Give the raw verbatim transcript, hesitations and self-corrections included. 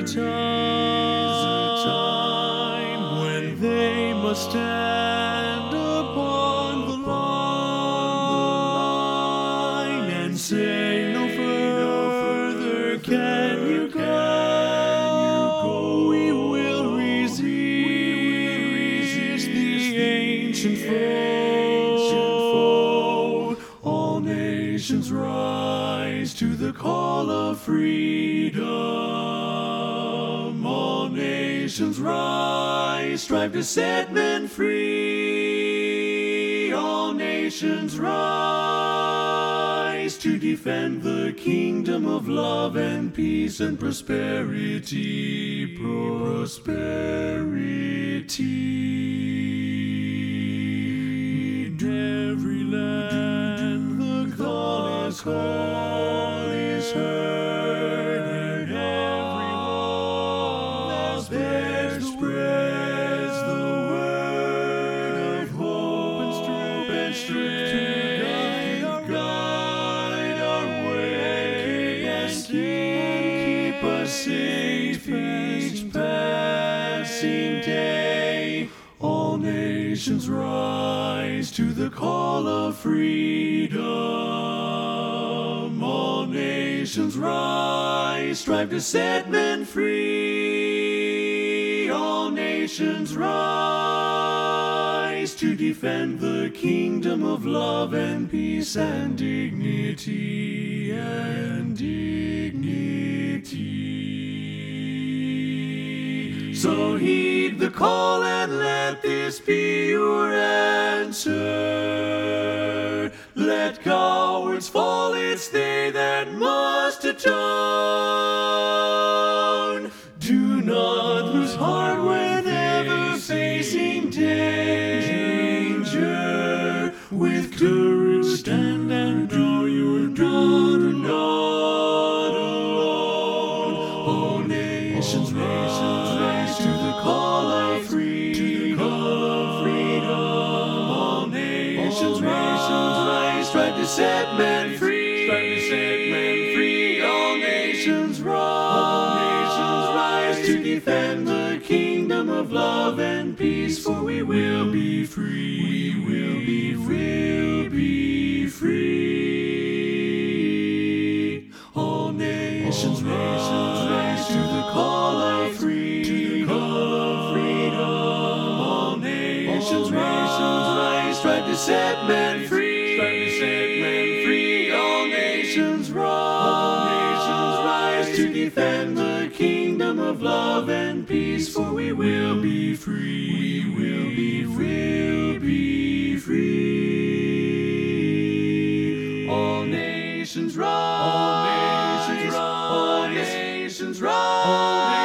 time when they must stand upon the line and say, "No further can you go. We will resist the ancient foe. All nations rise to the call of freedom. All nations rise, strive to set men free. All nations rise to defend the kingdom of love and peace and prosperity. Prosperity. In every land the call is call is heard, and every wall there spreads the word of hope and strength, and strength to guide our way and keep us safe each passing day. All nations rise to the call of freedom. All nations rise, strive to set men free. All nations rise to defend the kingdom of love and peace and dignity and dignity. So heed the call and let this be your answer. Let cowards fall, it's they that must atone. Do not lose heart whenever facing danger. With courage stand and know you're not, not alone. All nations rise to the call of freedom. All nations rise, strive to set men free. Strive to set men free. All nations rise. All nations rise to defend the kingdom of love and peace. For we will be free. We will be will be free. All nations rise to the call of freedom. All nations rise, strive to set men free. All nations rise. All nations rise to defend the kingdom of love and peace. For we will be free. We will be will be free. All nations rise. All nations rise. All nations rise.